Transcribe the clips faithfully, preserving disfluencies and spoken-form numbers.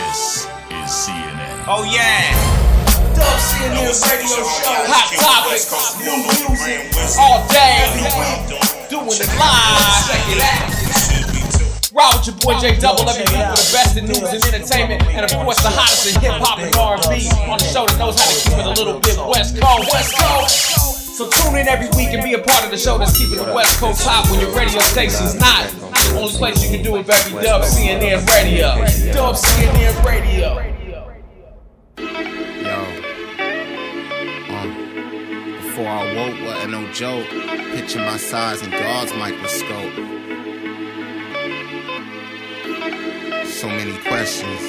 This is C N N. Oh yeah. Dub C N N radio show. Hot topics. New music. All day. Doing it live. Check it out. Raw with your boy J Double every week with the best in news and entertainment, and of course the hottest in hip hop and R and B on the show that knows how to keep it a little bit West Coast. West Coast. So tune in every week and be a part of the show that's keeping the West Coast hot when your radio station's not. The only place you can do it, baby, Dub C N N Radio. Dub C N N Radio. Yo, um, before I woke, wasn't no joke. Picture my size in God's microscope. So many questions,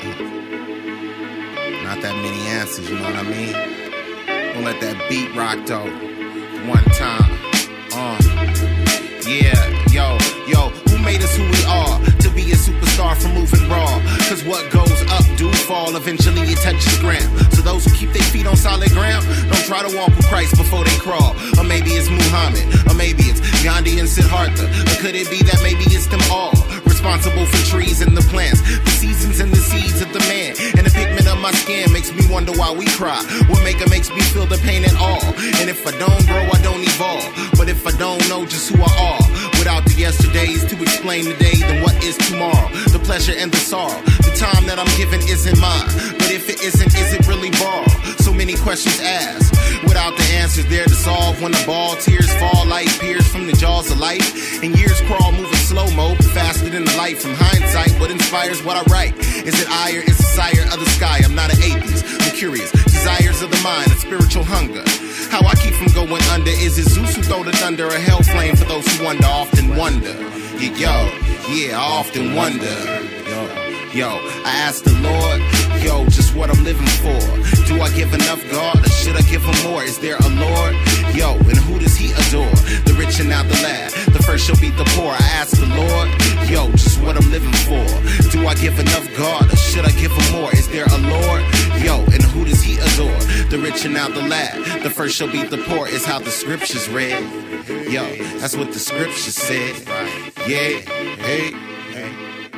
not that many answers, you know what I mean? Don't let that beat rock though, one time, uh, yeah, yo, yo, who made us who we are? To be a superstar from moving raw, cause what goes up do fall, eventually it touches ground. So those who keep their feet on solid ground, don't try to walk with Christ before they crawl. Or maybe it's Muhammad, or maybe it's Gandhi and Siddhartha, or could it be that maybe it's them all? Responsible for trees and the plants, the seasons and the seeds of the man. And the pigment of my skin makes me wonder why we cry. What maker makes me feel the pain at all? And if I don't grow, I don't evolve. But if I don't know just who I are, without the yesterdays to explain today, then what is tomorrow? The pleasure and the sorrow. The time that I'm given isn't mine, but if it isn't, is it really borrowed? So many questions asked, without the answers there to solve. When the ball tears fall, light peers from the jaws of life, and years crawl moving slow-mo, faster than the light. From hindsight, what inspires what I write? Is it ire? Is it sire of the sky? I'm not an atheist, I'm curious. Desires of the mind, a spiritual hunger. How I keep from going under? Is it Zeus who throw the thunder, a hell flame for those who wonder? Often wonder. Yeah, yo, yeah, I often wonder. Yo, yo, I ask the Lord, yo, just what I'm living for. Do I give enough, God, or should I give him more? Is there a Lord? Yo, and who does he adore? The rich and not the lad. The first shall beat the poor. I ask the Lord, yo, just what I'm living for. Do I give enough, God, or should I give him more? Is there a Lord? Yo, and who does he adore? The rich and not the lad. The first shall beat the poor is how the scriptures read. Yo, that's what the scriptures said. Yeah, hey, hey.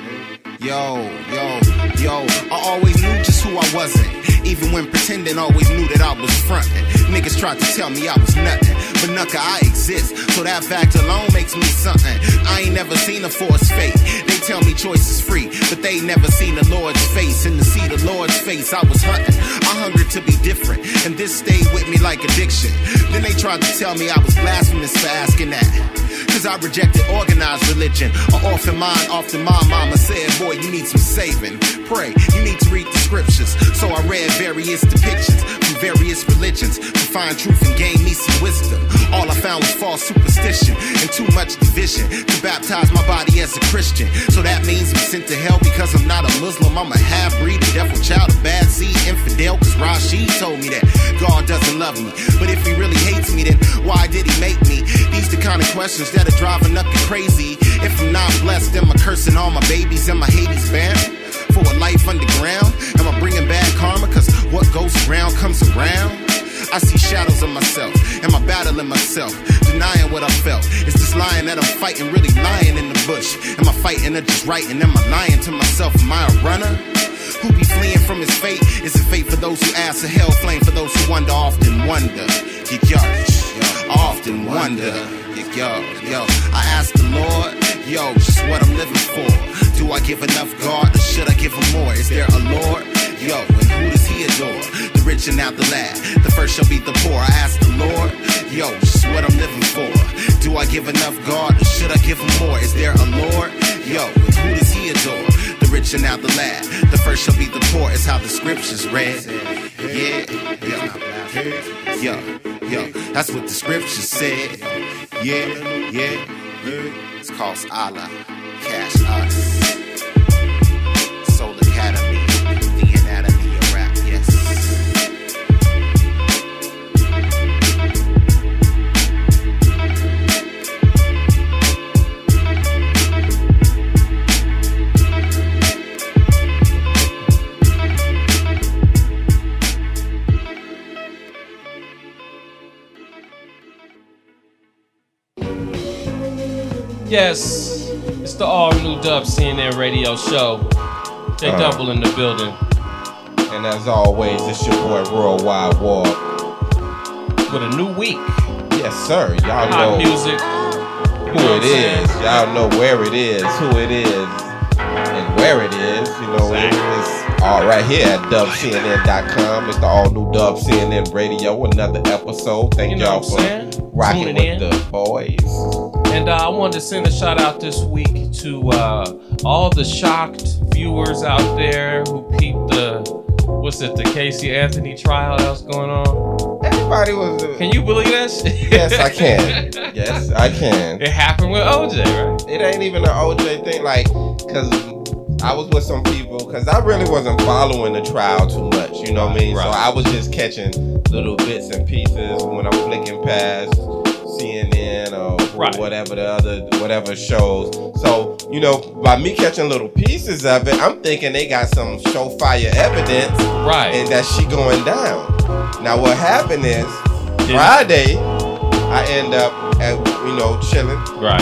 Yo, yo, yo, I always knew just who I wasn't. Even when pretending, always knew that I was frontin'. Niggas tried to tell me I was nothing, but nucka, I exist, so that fact alone makes me something. I ain't never seen a forced fate. They tell me choice is free, but they never seen the Lord's face. And to see the Lord's face, I was hunting. I hungered to be different, and this stayed with me like addiction. Then they tried to tell me I was blasphemous for asking that, cause I rejected organized religion. An orphan mind, often my mama said, boy, you need some saving. Pray, you need to read the scriptures. So I read various depictions from various religions to find truth and gain me some wisdom. All I found was false superstition and too much division to baptize my body as a Christian. So that means I'm sent to hell because I'm not a Muslim. I'm a half-breed, a devil child, a bad seed, infidel. Cause Rashid told me that God doesn't love me. But if he really hates me, then why did he make me? These the kind of questions that are driving up you crazy. If I'm not blessed, am I cursing all my babies? Am I Hades bound for a life underground? Am I bringing bad karma? Cause what goes around comes around. I see shadows of myself. Am I battling myself? Denying what I felt. Is this lying that I'm fighting really lying in the bush? Am I fighting or just writing? Am I lying to myself? Am I a runner who be fleeing from his fate? Is it fate for those who ask, a hell flame for those who wonder? Often wonder. Yeah, yo, I often wonder. Yeah, yo, yo, I ask the Lord, yo, just what I'm living for. Do I give enough, God, or should I give him more? Is there a Lord? Yo, and who does he adore? The rich and not the lad. The first shall beat the poor. I ask the Lord, yo, just what I'm living for. Do I give enough, God, or should I give him more? Is there a Lord? Yo, and who does he adore? The rich and not the lad. The first shall beat the poor is how the scriptures read. Yeah, yo, yo, yo, that's what the scriptures said. Yeah, yeah, it's called Allah, Cash Us, Soul Academy, the anatomy of rap, yes. Yes, it's the all new Dub C N N radio show. They Um, double in the building. And as always, it's your boy Worldwide War. With a new week. Yes, sir. Y'all Hot know music. who You know it what I'm saying? is. Y'all know where it is, who it is, and where it is. You know, it- it's all right here at dub C N N dot com. It's the all new Dub C N N Radio. Another episode. Thank You know y'all what I'm for saying? rocking Tuning with in. the boys. And uh, I wanted to send a shout out this week to uh, all the shocked viewers out there who peeped the, what's it, the Casey Anthony trial that was going on. Everybody was. Uh, Can you believe that shit? Yes, I can. Yes, I can. It happened with O J, right? It ain't even an O J thing, like, cause I was with some people, cause I really wasn't following the trial too much, you know what I mean? Right. So I was just catching little bits and pieces when I'm flicking past C N N or Right. whatever the other, whatever shows. So, you know, by me catching little pieces of it, I'm thinking they got some surefire evidence Right. and that she going down. Now what happened is, Did- Friday, I end up at, you know, chilling. Right.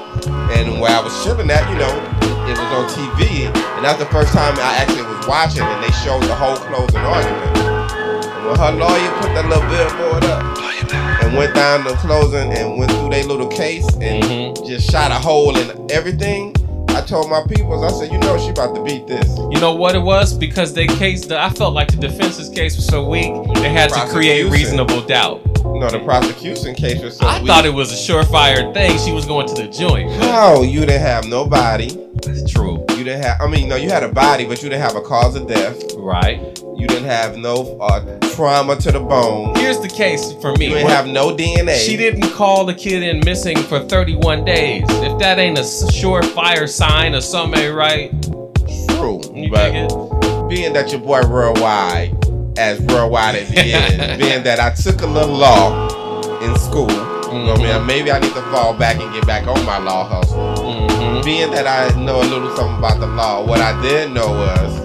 And where I was chilling at, you know, it was on T V, and that's the first time I actually was watching, and they showed the whole closing argument. And when her lawyer put that little billboard up and went down the closing and went through their little case and Mhm. just shot a hole in everything, I told my peoples, I said, you know, she about to beat this. You know what it was? Because they case, the, I felt like the defense's case was so weak, they had to create Prosecution. reasonable doubt. No, the prosecution case was so I weak. thought it was a surefire thing. She was going to the joint. How? You didn't have nobody. That's true. You didn't have, I mean, no, you had a body, but you didn't have a cause of death. Right. You didn't have no uh, trauma to the bone. Here's the case for me. You didn't What- have no D N A. She didn't call the kid in missing for thirty-one days. If that ain't a surefire sign or something ain't right, True. you But dig it? being that your boy Worldwide, as worldwide as he is, being that I took a little law in school, you know what I mean? Maybe I need to fall back and get back on my law hustle. Mm-hmm. Being that I know a little something about the law, what I did know was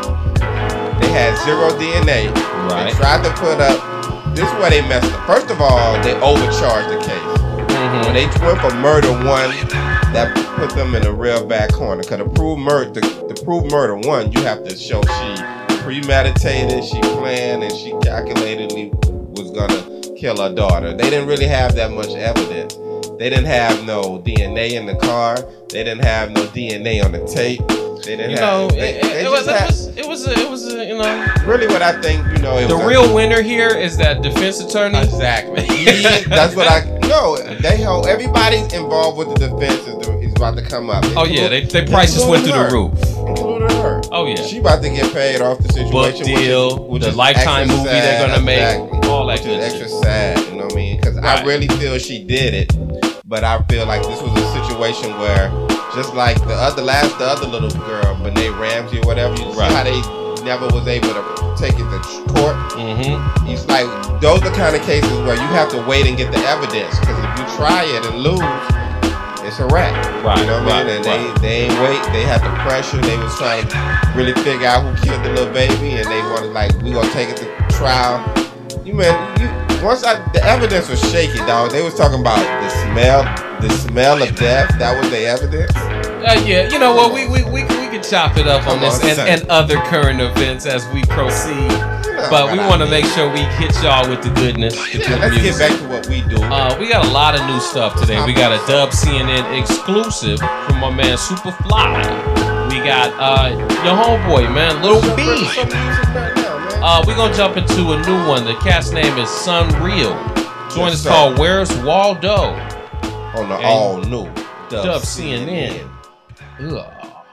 they had zero D N A. Right. They tried to put up, this is where they messed up. First of all, they overcharged the case. Mm-hmm. When they went for murder one, that put them in a real bad corner. Cause to prove murder, to, to prove murder one, you have to show she premeditated, she planned, and she calculatedly was gonna kill her daughter. They didn't really have that much evidence. They didn't have no D N A in the car. They didn't have no D N A on the tape. They didn't You have. know, they, it, they it, just was, it had- was it was a, it was a, you know, really what I think. You know, it the was a- real winner here is that defense attorney. Exactly. He- that's what I no. They hold everybody involved with the defense is, is about to come up. Oh yeah, they they prices went through the roof. Including her. Oh yeah, She about to get paid off the situation. book which is- deal, which the is Lifetime extra movie they're sad, gonna make, exactly, all that which good is shit. extra sad. You know what I mean? Because I Right. really feel she did it, but I feel like this was a situation where, just like the other last, the other little girl, Benet Ramsey or whatever, you Right. see how they never was able to take it to court. Mm-hmm. It's like those are the kind of cases where you have to wait and get the evidence, because if you try it and lose, it's a wrap. Right, You know what I right, mean? And right. they they ain't wait. They had the pressure. They was trying to really figure out who killed the little baby, and they wanted like we gonna take it to trial. You man, you once I the evidence was shaky, dog. They was talking about the smell, the smell of death. That was the evidence. Uh, yeah, you know what? We we we we can chop it up on Come this on, and, son. and other current events as we proceed. You know But what we I want to mean. make sure we hit y'all with the goodness, the Yeah, good let's music. get back to what we do. Uh, we got a lot of new stuff today. We got a Dub C N N exclusive from my man Superfly. We got uh, your homeboy, man, Lil Some B. music right now, man. Uh, we're going to jump into a new one. The cat's name is Sunreal. Join Yes, us sir. called Where's Waldo? On the and all new Dub C N N. Ugh.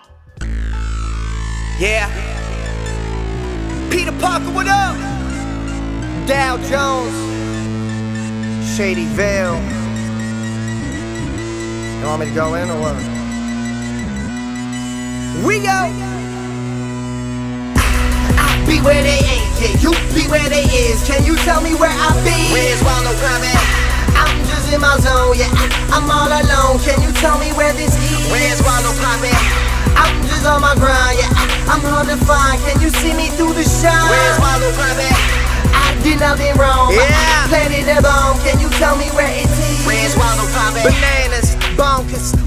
Yeah. Peter Parker, what up? Dow Jones. Shady Vale. You want me to go in or what? We go. I be where they ain't, can you be where they is? Can you tell me where I be? Where's Waldo coming? I'm just in my zone, yeah, I'm all alone. Can you tell me where this is? Where's Waldo poppin'? I'm just on my grind, yeah, I'm hard to find. Can you see me through the shine? Where's Waldo poppin'? I did nothing wrong, yeah. Planted a bomb, can you tell me where it is? Where's Waldo poppin'? Bananas, bonkers,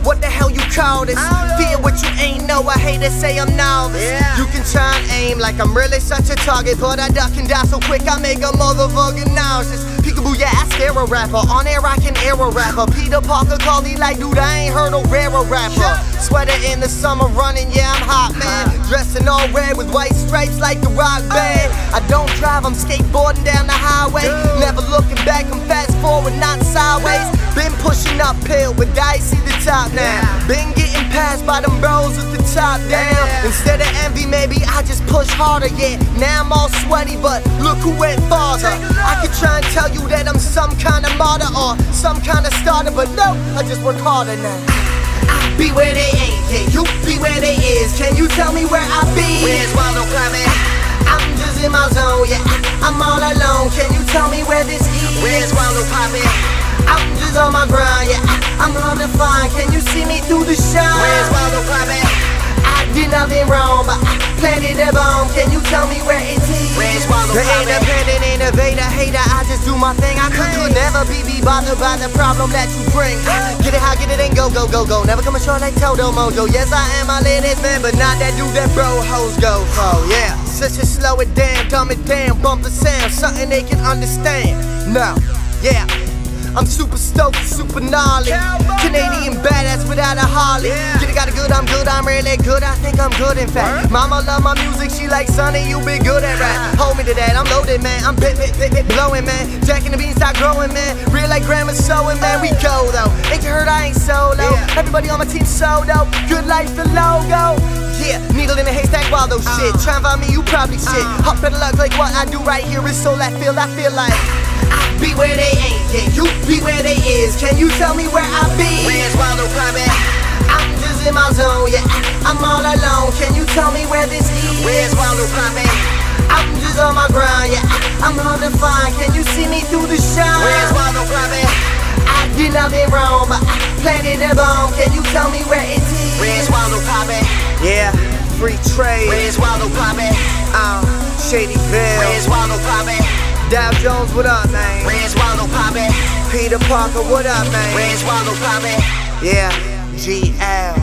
What the hell you call this? Fear what you ain't know, I hate to say I'm novice. Yeah. You can try and aim like I'm really such a target, but I duck and die so quick I make a motherfucking nauseous. Peekaboo, yeah, I scare a rapper. On air I can air a rapper. Peter Parker called he like, dude, I ain't heard a rare rapper. Sweater in the summer running, yeah, I'm hot, man. Dressing all red with white stripes like the Rock Band. I don't drive, I'm skateboarding down the highway. Never looking back, I'm fast forward, not sideways. Been pushing uphill, but I see the top now. Been getting passed by them bros with the top down. Instead of envy, maybe I just push harder, yeah. Now I'm all sweaty, but look who went farther. I could try and tell you that I'm some kind of martyr or some kind of starter, but no, I just work harder now. I be where they ain't, yeah, you be where they is. Can you tell me where I be? Where's Waldo Climbing? I'm just in my zone, yeah, I'm all alone. Can you tell me where this is? Where's Waldo Poppin'? I'm just on my grind, yeah, I'm hard to find. Can you see me through the shine? Where's Waldo Poppin'? I did nothing wrong, but I planted a bomb. Can you tell me where it is? Where's Waldo Poppin'? The independent innovator, hater, I just do my thing. I could, could never be, be bothered by the problem that you bring. Get it high, get it and go, go, go, go. Never come short like Toto Mojo. Yes, I am my latest man, but not that dude that bro hoes go for, yeah. Such a slow it down, dumb it down, bump the sound, something they can understand. No, yeah. I'm super stoked, super gnarly. Canadian badass without a Harley. Get it, got it good, I'm good, I'm really good. I think I'm good, in fact. Mama love my music, she like Sonny, you be good at rap. Hold me to that, I'm loaded, man. I'm bit, bit, bit, bit, blowing, man. Jacking the beans, start growing, man. Real like grandma's sewing, man. We go, though. Ain't you heard I ain't solo? Everybody on my team solo. Good life, the logo. Yeah, needle in a haystack, Waldo shit. Try and find me, you probably shit. Hop better luck, like what I do right here is so left field. I feel like I be where they ain't, yeah, you be where they is. Can you tell me where I be? Where's Waldo Climbing? I'm just in my zone, yeah, I'm all alone. Can you tell me where this is? Where's Waldo Climbing? I'm just on my grind, yeah, I'm hard to find. Can you see me through the shine? Where's Waldo Climbing? I did nothing wrong, but I planted a bomb. Can you tell me where it is? Where's Waldo Climbing? Yeah, free trade. Where's Waldo Climbing? Uh, Shadyville. Where's Waldo Climbing? Dow Jones, what up, man? Where's Waldo Poppin'? Peter Parker, what up, man? Where's Waldo Poppin'? Yeah, G L.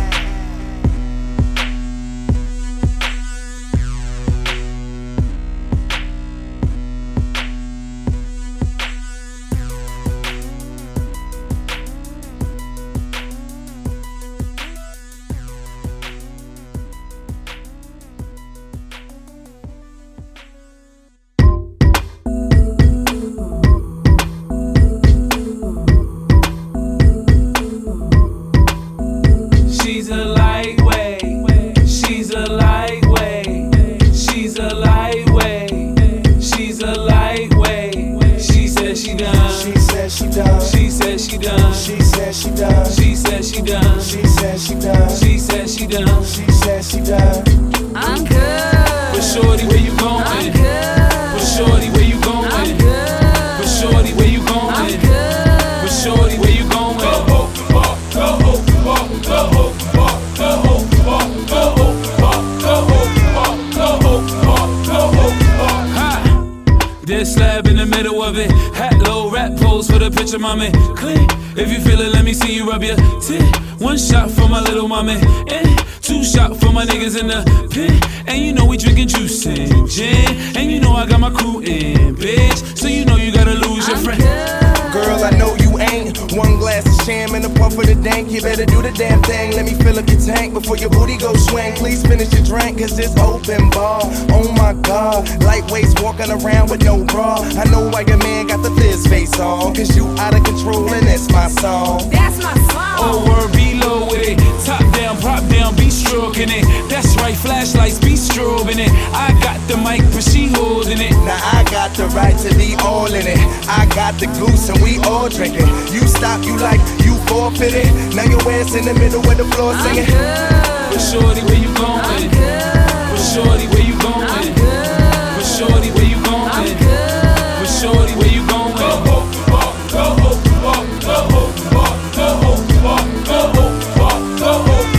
Mommy, clean. If you feel it, let me see you rub your tit. One shot for my little mommy, and two shot for my niggas in the pit. And you know we drinking juice and gin, and you know I got my crew in, bitch. So you know you gotta lose your friend. Girl, I know you ain't. One glass of sham and a puff of the dank. You better do the damn thing. Let me fill up your tank before your booty go swing. Please finish your drink, cause it's open bar. Oh my god, lightweights walking around with no bra. I know why your man got the fizz face on, cause you out of control and that's my song. That's my song. Oh, word, be low with it. Top down, prop down, be stroking it. That's right, flashlights, be strobing it. I got the mic, but she holding it. Now I got the right to be all in it. I got the goose and we all drinking. You stop, you like, you forfeited. Now your ass in the middle of the floor singing. But shorty, where you going? But shorty, where you going? But shorty, where you going? But shorty, where you going? Go home, go home, go home, go home, go home, go home, go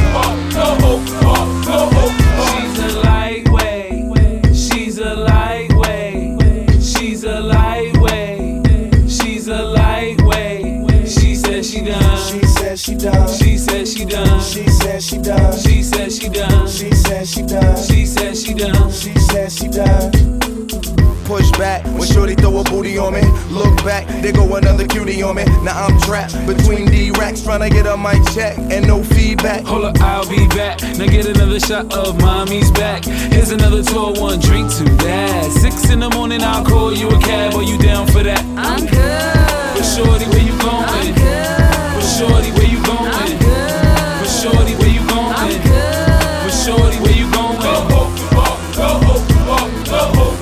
home, go home. She's a lightweight. She's a lightweight. She's a lightweight. She's a lightweight. She said she done. She said she done. She said she done. she down. She said she down. Push back when shorty throw a booty on me. Look back, there go another cutie on me. Now I'm trapped between D-racks, tryna get a mic check and no feedback. Hold up, I'll be back. Now get another shot of mommy's back. Here's another tour, one drink to that. Six in the morning, I'll call you a cab. Are you down for that? I'm good. But shorty, where you going? I'm good. But shorty, where you going? I'm good. But shorty, where you going? I'm good. But shorty, where you going? Go home, go home, go home, go home, go home.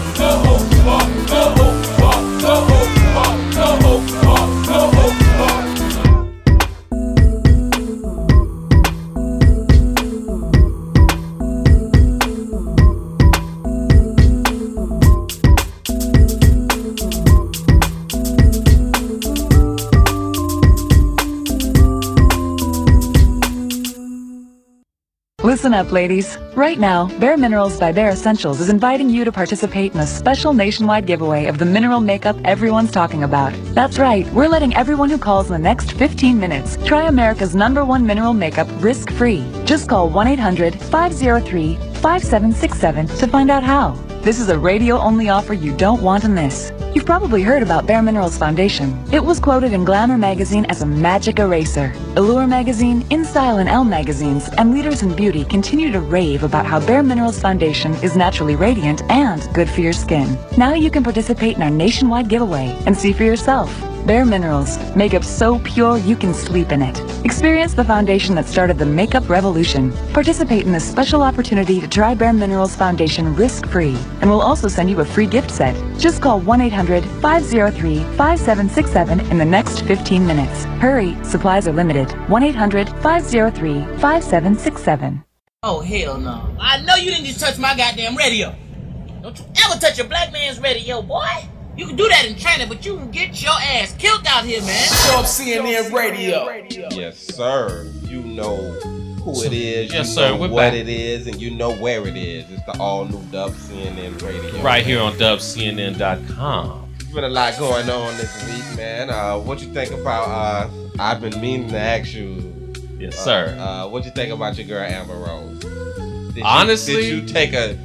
Listen up, ladies. Right now, Bare Minerals by Bare Essentials is inviting you to participate in a special nationwide giveaway of the mineral makeup everyone's talking about. That's right, we're letting everyone who calls in the next fifteen minutes try America's number one mineral makeup risk-free. Just call one eight hundred, five oh three, five seven six seven to find out how. This is a radio-only offer you don't want to miss. You've probably heard about Bare Minerals Foundation. It was quoted in Glamour magazine as a magic eraser. Allure magazine, InStyle and Elle magazines, and leaders in beauty continue to rave about how Bare Minerals Foundation is naturally radiant and good for your skin. Now you can participate in our nationwide giveaway and see for yourself. Bare Minerals, makeup so pure you can sleep in it. Experience the foundation that started the makeup revolution. Participate in this special opportunity to try Bare Minerals Foundation risk-free, and we'll also send you a free gift set. Just call one eight hundred, five oh three, five seven six seven in the next fifteen minutes. Hurry, supplies are limited. one eight hundred, five oh three, five seven six seven. Oh, hell no. I know you didn't just touch my goddamn radio. Don't you ever touch a black man's radio, boy. You can do that in China, but you can get your ass killed out here, man. Dub C N N Radio. Yes, sir. You know who it is. Yes, you sir. know We're what back. it is, and you know where it is. It's the all-new Dub C N N Radio. Right here on Dub C N N dot com. There's been a lot going on this week, man. Uh, what you think about, uh, I've been meaning to ask you. Yes, uh, sir. Uh, what you think about your girl, Amber Rose? Did Honestly, you, did you take a...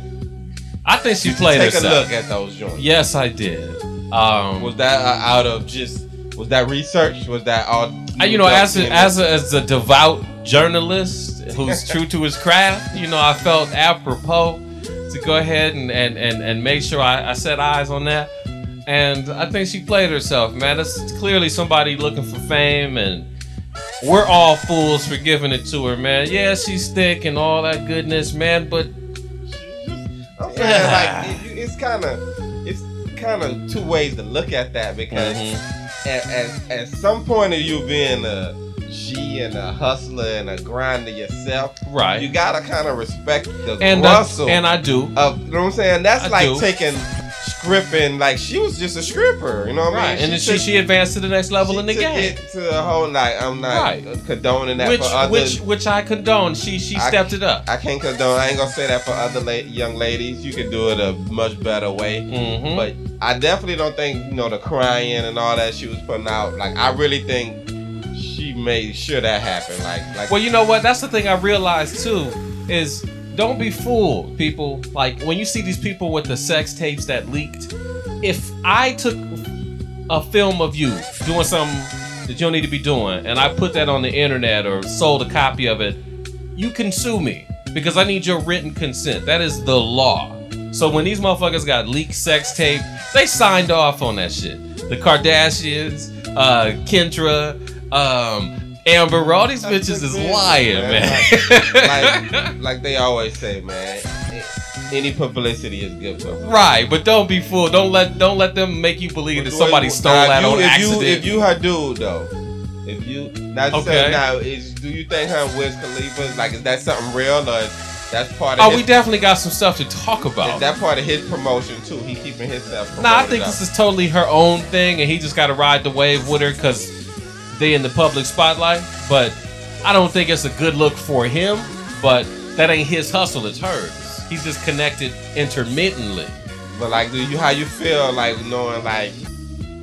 I think she did played you take herself. a look at those joints? Yes, I did. Um, was that uh, out of just... Was that research? Was that all... I, you know, as a, as a, as a devout journalist who's true to his craft, you know, I felt apropos to go ahead and, and, and, and make sure I, I set eyes on that. And I think she played herself, man. That's clearly somebody looking for fame, and we're all fools for giving it to her, man. Yeah, she's thick and all that goodness, man, but I'm saying, like, it, it's kind of, it's kind of two ways to look at that, because mm-hmm. at, at, at some point of you being a G and a hustler and a grinder yourself, right? You gotta kind of respect the and hustle, uh, and I do. Of, you know what I'm saying? That's I like do. taking scripting, like she was just a stripper, you know what I right. mean? And then she, took, she advanced to the next level in the took game. It to a whole, like, I'm not right. condoning that which, for other. Which which I condone. She she I, stepped it up. I can't condone. I ain't gonna say that for other la- young ladies. You can do it a much better way. Mm-hmm. But I definitely don't think, you know, the crying and all that she was putting out. Like, I really think she made sure that happened. Like, like. Well, you know what? That's the thing I realized too. Is don't be fooled, people. Like, when you see these people with the sex tapes that leaked. If I took a film of you doing something that you don't need to be doing, and I put that on the internet or sold a copy of it, you can sue me because I need your written consent. That is the law. So when these motherfuckers got leaked sex tape, they signed off on that shit. The Kardashians, uh, Kendra, um, Amber, all these bitches is lying, man. man. Like, like, like they always say, man. Any publicity is good publicity. Right, but don't be fooled. Don't let don't let them make you believe that somebody stole now, that you, on if accident. You, if you her dude though, if you now, okay. say, now is do you think her and Wiz Khalifa, like, is that something real, or is that's part of? Oh, his, we definitely got some stuff to talk about. Is that part of his promotion too? He keeping himself. Nah, I think up. this is totally her own thing, and he just got to ride the wave with her because they in the public spotlight. But I don't think it's a good look for him. But that ain't his hustle; it's hers. He's just connected intermittently. But like, do you how you feel like knowing like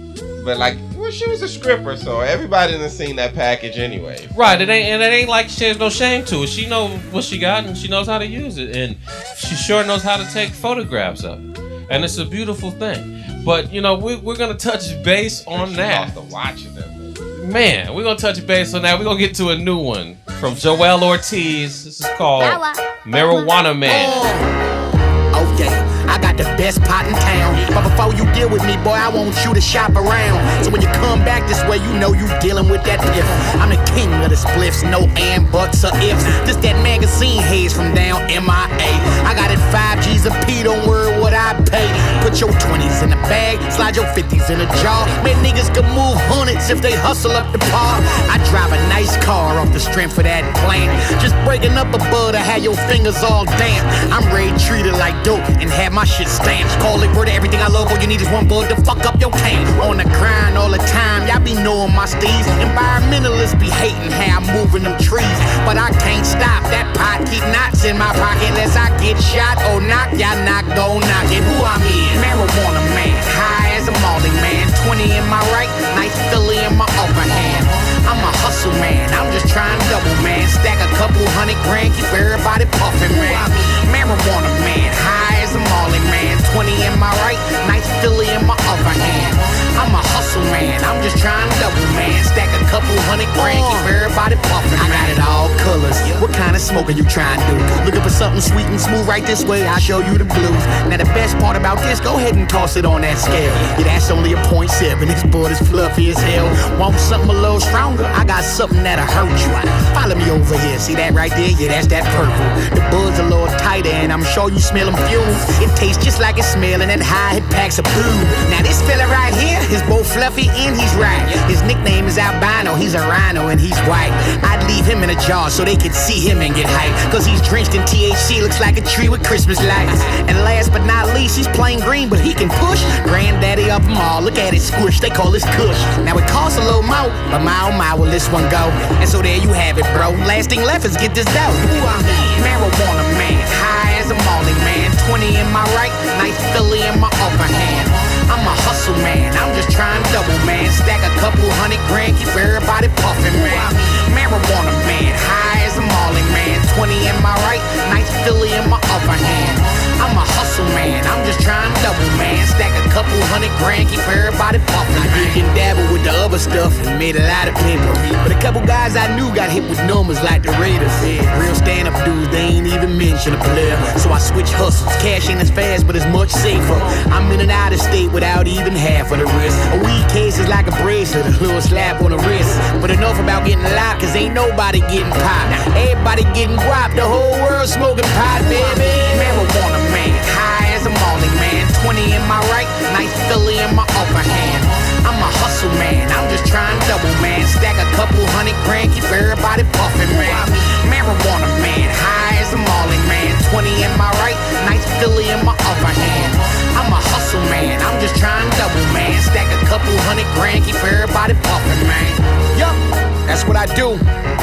but like, well, she was a stripper, so everybody done seen that package anyway. Right, it ain't, and it ain't like she has no shame to it. She know what she got, and she knows how to use it, and she sure knows how to take photographs of it, and it's a beautiful thing. But you know, we, we're gonna touch base on she that. Lost the watching them. Man, we're gonna touch base on that. We're gonna get to a new one from Joel Ortiz. This is called Marijuana Man. Okay, I got the best pot in town. But before you deal with me, boy, I want you to shop around. So when you come back this way, you know you dealing with that piff. I'm the king of the spliffs, no and, buts, or ifs. This that magazine haze from down M I A. I got it five G's a P, don't worry what I pay. Put your twenties in the bag, slide your fifties in a jar. Man, niggas can move hundreds if they hustle up the par. I drive a nice car off the strength of that plan. Just breaking up a bud, I had your fingers all damp. I'm ready to treat it like dope and have my shit stamped. Call it word, everything I love, all you need is one bud to fuck up your can. On the grind all the time, y'all be knowing my steez. Environmentalists be hating how I'm moving them trees, but I can't stop. That pot keep knots in my pocket unless I get shot or knock. Y'all not gon' knock it. Who I'm in? Marijuana man, high as a Molly man. Twenty in my right, nice Philly in my upper hand. I'm a hustle man, I'm just trying to double man. Stack a couple hundred grand, keep everybody puffin' man. Marijuana man, high as a Molly man. Twenty in my right, nice Philly in my upper hand. I'm a hustle man, I'm just trying to double man. Stack a couple hundred grand, keep everybody puffin'. I got it all colors. What kind of smoke are you trying to do? Looking for something sweet and smooth right this way, I'll show you the blues. Now the best part about this, go ahead and toss it on that scale. Yeah, that's only a point seven. This board is fluffy as hell. Want something a little stronger? I got something that'll hurt you. Follow me over here, see that right there? Yeah, that's that purple. The bud's a little tighter and I'm sure you smell them fumes. It tastes just like it's smelling that high hit packs of blue. Now this fella right here is both fluffy and he's right. His nickname is albino, he's a rhino and he's white. I'd leave him in a jar so they could see him and get hype, cause he's drenched in T H C, looks like a tree with Christmas lights. And last but not least, he's plain green but he can push. Granddaddy of them all, look at it squish, they call this kush. Now it costs a little more, but my oh my will this one go. And so there you have it, bro. Last thing left is get this dough. Ooh, I'm marijuana man, high as a Molly man. Twenty in my right, nice Philly in my upper hand. I'm a hustle man, I'm just trying to double man. Stack a couple hundred grand, keep everybody puffin' man. Marijuana man, high as a Molly man. Twenty in my right, nice Philly in my upper hand. I'm a hustle man, I'm just trying to double man. Stack a couple hundred grand, keep everybody puffin'. I did and dabble with the other stuff and made a lot of paper, but a couple guys I knew got hit with numbers like the Raiders. Real stand-up dudes, they ain't even mention a player. So I switch hustles, cash ain't as fast but it's much safer. I'm in and out of state without even half of the risk. A weed case is like a bracelet, a little slap on the wrist. But enough about getting locked, cause ain't nobody getting popped. Everybody getting guap, the whole world smoking pot, baby. Marijuana man, high as a Molly man. Twenty in my right, nice Philly in my upper hand. I'm a hustle man, I'm just trying to double man. Stack a couple hundred grand, keep everybody puffin' man. Marijuana man, high as a Molly man. Twenty in my right, nice Philly in my upper hand. I'm a hustle man, I'm just trying to double man. Stack a couple hundred grand, keep everybody puffin' man. Yup, that's what I do.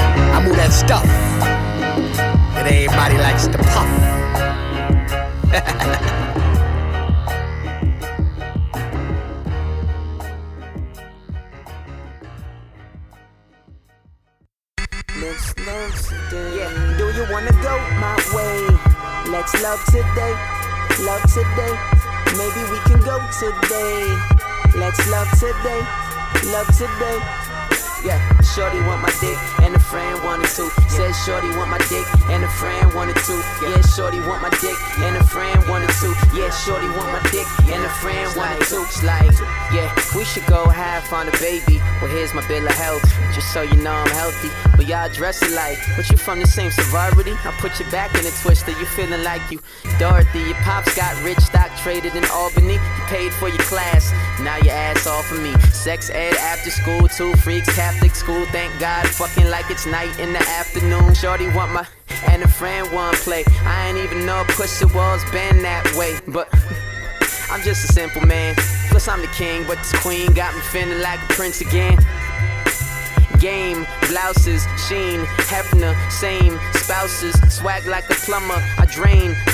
I move that stuff that everybody likes to puff. Let's love today. Yeah, do you wanna go my way? Let's love today, love today. Maybe we can go today. Let's love today, love today. Yeah, shorty want my dick and a friend wanted to. Said shorty want my dick and a friend wanted to. Yeah, shorty want my dick and a friend wanted to. Yeah, shorty want my dick and a friend wanted to. It's like, yeah, we should go half on the baby. Well, here's my bill of health, just so you know I'm healthy. But y'all dress alike, but you from the same sorority. I put you back in a twister, you feeling like you Dorothy. Your pops got rich, stock traded in Albany. You paid for your class, now your ass off of me. Sex ed after school, two freaks, Catholic school, thank God. Fucking like it's night in the afternoon. Shorty want my, and a friend want play. I ain't even know push the walls been that way, but I'm just a simple man. Plus I'm the king, but this queen got me feeling like a prince again. Game, blouses, sheen, Hefner, same spouses, swag like a plumber. I drain fountains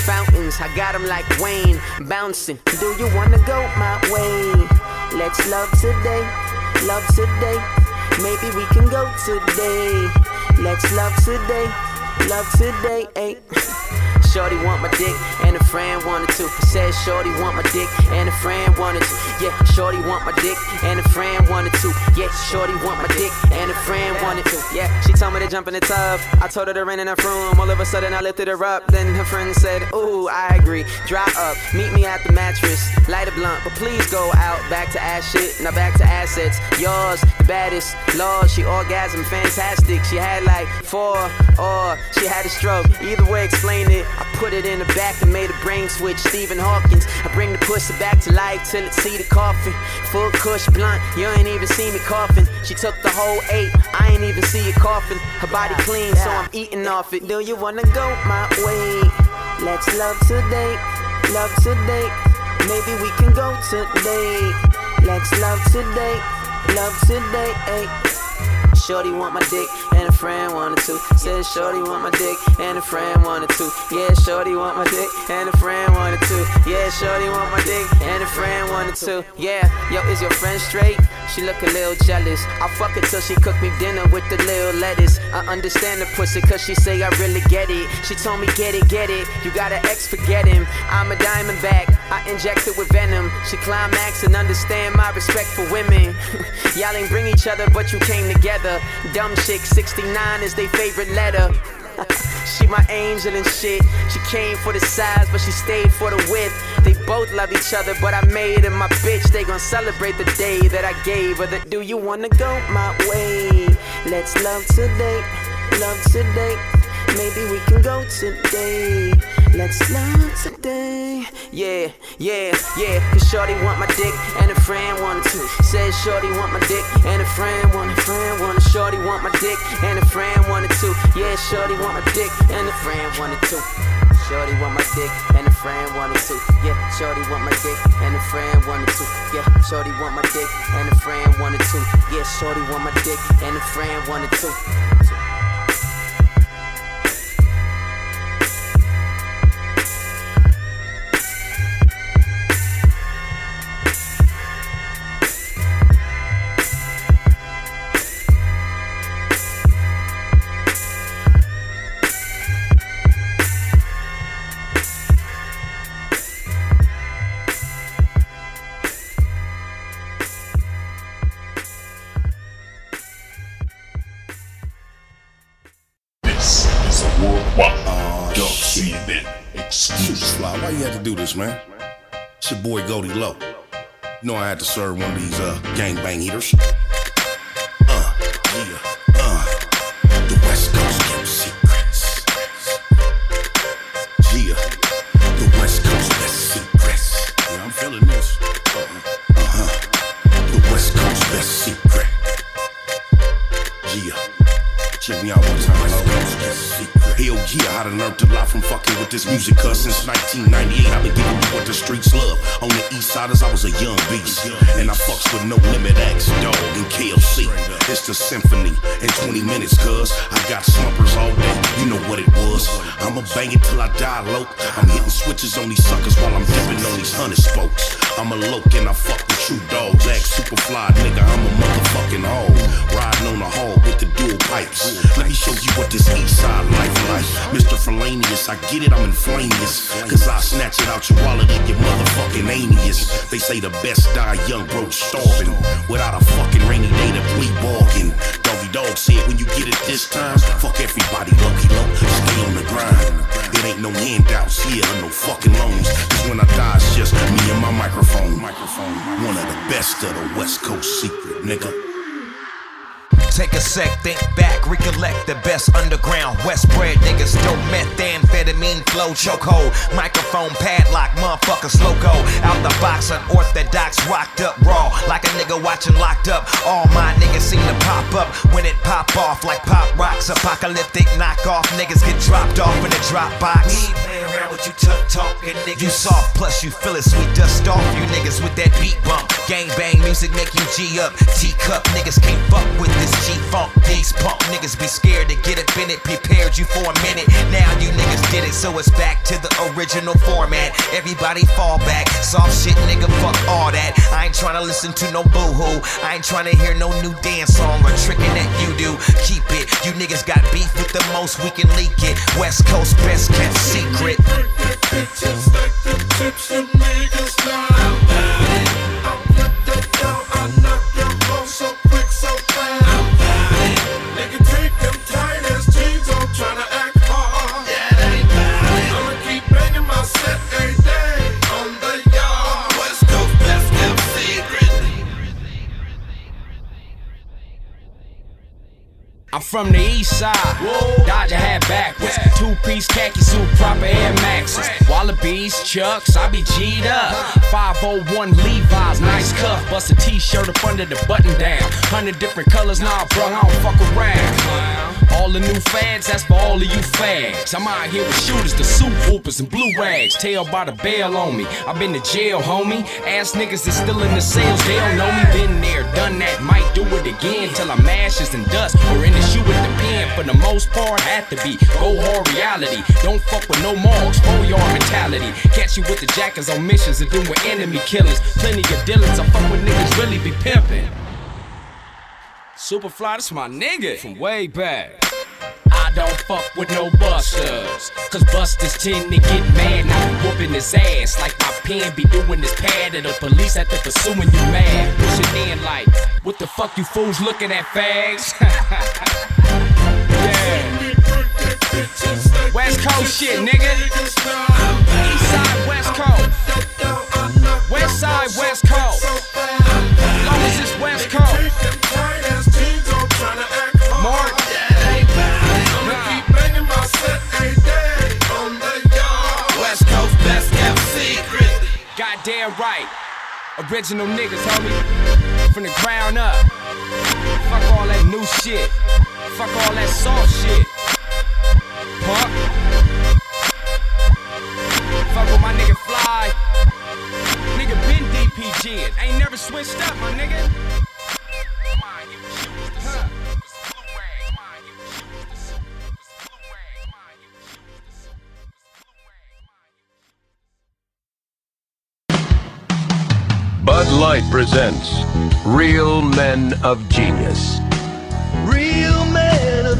Benz, I got 'em like Wayne, bouncing. Do you wanna go my way? Let's love today, love today. Maybe we can go today. Let's love today, love today. Ay. Shorty want my dick, and a friend wanted to. Said Shorty want my dick, and a friend wanted to. Yeah, Shorty want my dick, and a friend wanted to. Yeah, Shorty want my dick, and a friend wanted to. Yeah, she told me to jump in the tub. I told her to rent in her room. All of a sudden I lifted her up. Then her friend said, ooh, I agree. Dry up, meet me at the mattress. Light a blunt, but please go out. Back to ass shit, now back to assets. Yours, the baddest. Lord, she orgasm, fantastic. She had like four, or she had a stroke. Either way, explain it. I put it in the back and made a brain switch. Stephen Hawkins. I bring the pussy back to life till it see the coffin. Full kush blunt, you ain't even see me coughing. She took the whole eight, I ain't even see it coughing. Her body clean, so I'm eating off it. Do you wanna go my way? Let's love today, love today. Maybe we can go today. Let's love today, love today. Ay. Shorty want my dick, and a friend wanted to. Said Shorty want my dick, and a friend wanted to. Yeah, Shorty want my dick, and a friend wanted to. Yeah, Shorty want my dick, and a friend wanted to. Yeah, yo, is your friend straight? She look a little jealous. I fuck it till she cook me dinner with the little lettuce. I understand the pussy cause she say I really get it. She told me get it, get it. You got an ex, forget him. I'm a diamondback, I inject it with venom. She climax and understand my respect for women. Y'all ain't bring each other but you came together. Dumb chick, sixty-nine is their favorite letter. She my angel and shit. She came for the size, but she stayed for the width. They both love each other, but I made her my bitch. They gon' celebrate the day that I gave her the. Do you wanna go my way? Let's love today, love today. Maybe we can go today. Let's love today. Yeah, yeah, yeah. Cause Shorty want my dick, and a friend wanted to. Said Shorty want my dick, and a friend wanted, friend wanted. Shorty want my dick, and a friend wanted to. Yeah, Shorty want my dick, and a friend wanted to. Shorty want my dick, and a friend wanted to. Yeah, Shorty want my dick, and a friend wanted to. Yeah, Shorty want my dick, and a friend wanted to. Yeah, Shorty want my dick, and a friend wanted to. Why you had to do this, man? It's your boy Goldie Low. You know I had to serve one of these uh, gangbang eaters. Uh, yeah, uh, the West Coast kept secrets. Yeah, the West Coast best secrets. Yeah, I'm feeling this. Uh-huh. Uh-huh. The West Coast best secret. Yeah, check me out one time. West Coast best secret. Hell yeah, I done learned a lot from fucking with this music, cuz since nineteen ninety-eight I've been giving you what the streets love. On the east side as I was a young beast, and I fucks with No Limit, X, Dog, and K L C. It's the symphony in twenty minutes, cuz I got slumpers all day, you know what it was. I'ma bang it till I die, loc. I'm hitting switches on these suckers while I'm dipping on these hundred spokes. I'm a loc and I fuck with true dogs. Act super fly, nigga, I'm a motherfucking hog. Riding on a hog with the dual pipes. Let me show you what this east side life like. Mister Felanius, I get it, I'm inflameless. Cause I snatch it out your wallet and your motherfucking anius. They say the best die young, broke, starving. Without a fucking rainy day to plea bargain. Doggy Dog said when you get it this time, fuck everybody, lucky low, stay on the grind. It ain't no handouts here, no fucking loans. Cause when I die, it's just me and my microphone. Microphone, one of the best of the West Coast secret, nigga. Take a sec, think back, recollect the best underground West bred niggas, dope methamphetamine flow, chokehold, microphone padlock, motherfuckers loco. Out the box, unorthodox, rocked up raw, like a nigga watching Locked Up. All my niggas seem to pop up when it pop off like pop rocks. Apocalyptic knockoff niggas get dropped off in the drop box. around with you tough talking niggas. You soft, plus you feel it, sweet dust off you niggas with that beat bump. Gang bang music make you G up. Teacup niggas can't fuck with this G-funk. These punk niggas be scared to get up in it. Prepared you for a minute, now you niggas did it, so it's back to the original format. Everybody fall back, soft shit nigga, fuck all that. I ain't tryna listen to no boo-hoo. I ain't tryna hear no new dance song or trickin' that you do. Keep it, you niggas got beef with the most, we can leak it. West Coast best kept secret. Just like the tips you niggas now. I'll flip that down, I knock your flow so quick, so fast. Nigga, take them tight ass jeans on, tryna act hard. Yeah, ain't bad. I'ma keep banging my set every day on the yard. West Coast best kept secret. I'm from the east side, Dodger hat backwards, two-piece khaki suit, proper Air Maxes, Wallabies, Chucks, I be G'd up, five oh one Levi's, nice cuff, bust a t-shirt up under the button down, hundred different colors, nah bro, I don't fuck around. All the new fads, that's for all of you fags. I'm out here with shooters, the suit whoopers, and blue rags. Tail by the bail on me. I've been to jail, homie. Ass niggas is still in the sales, they don't know me. Been there, done that, might do it again till I'm ashes and dust. Or in the shoe with the pen, for the most part, have to be. Go hard reality. Don't fuck with no marks, four yard mentality. Catch you with the jackets on missions and doing enemy killings. Plenty of dealings, I fuck with niggas really be pimping. Superfly, that's my nigga from way back. I don't fuck with no busters, cause busters tend to get mad. Now be whooping his ass like my pen be doing this pad. And the police at the pursuing you mad. Pushing in like, what the fuck you fools looking at, fags? Yeah. West Coast shit, nigga. East side, West Coast. West side, West Coast. Long as it's West Coast. Mark. Goddamn right. Original niggas, homie. From the ground up. Fuck all that new shit. Fuck all that soft shit. Punk. Fuck with my nigga Fly. Nigga been D P G'd. Ain't never switched up, my nigga. Huh. Bud Light presents Real Men of Genius. Real Men of